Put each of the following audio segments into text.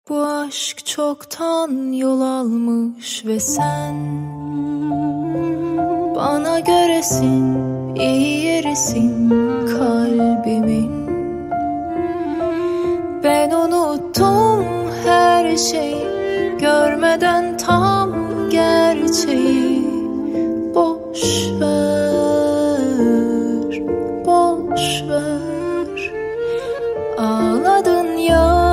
Bu aşk çoktan yol almış ve sen bana göresin, iyi yerisin kalbimin. Ben unuttum her şeyi, görmeden tam gerçeği. Boş ver, boş ver. Ağladın ya,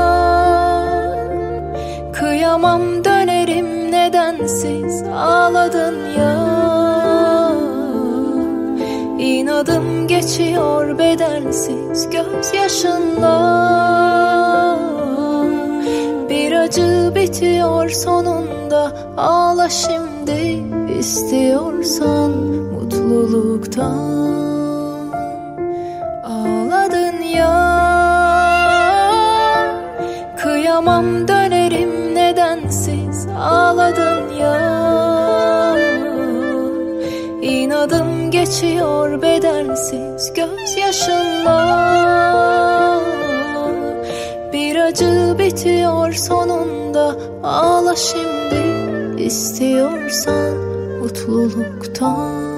kıyamam dönerim nedensiz. Ağladın ya, inadım geçiyor bedensiz gözyaşınla. Bir acı bitiyor sonunda, ağla şimdi istiyorsan mutluluktan. Ağladın ya, kıyamam dönerim nedensiz. Ağladın ya, inadım geçiyor bedensiz gözyaşınla. Bir acı bitiyor sonunda, ağla şimdi istiyorsan mutluluktan.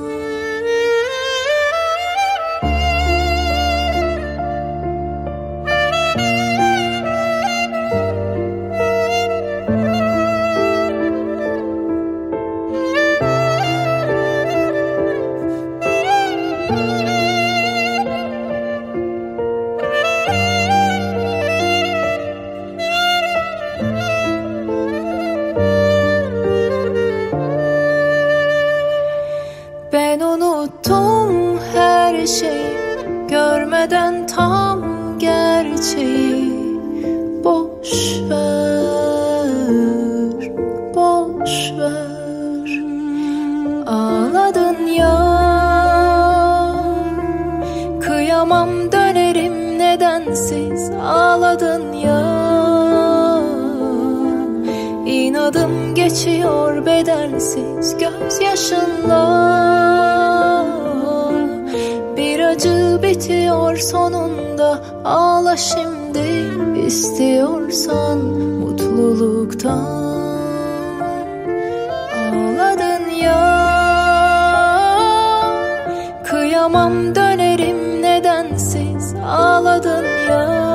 Ben unuttum her şeyi, görmeden tam gerçeği. Boş ver, boş ver. Ağladın ya, kıyamam dönerim nedensiz. Ağladın ya, inadım geçiyor bedensiz gözyaşınla. Bir acı bitiyor sonunda, ağla şimdi istiyorsan mutluluktan. Ağladın ya, kıyamam dönerim nedensiz. Ağladın ya,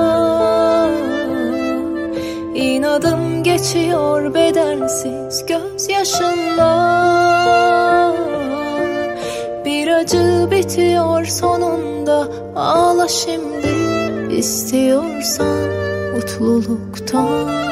inadım geçiyor bedensiz gözyaşınla. Bir acı bitiyor sonunda, ağla şimdi istiyorsan mutluluktan.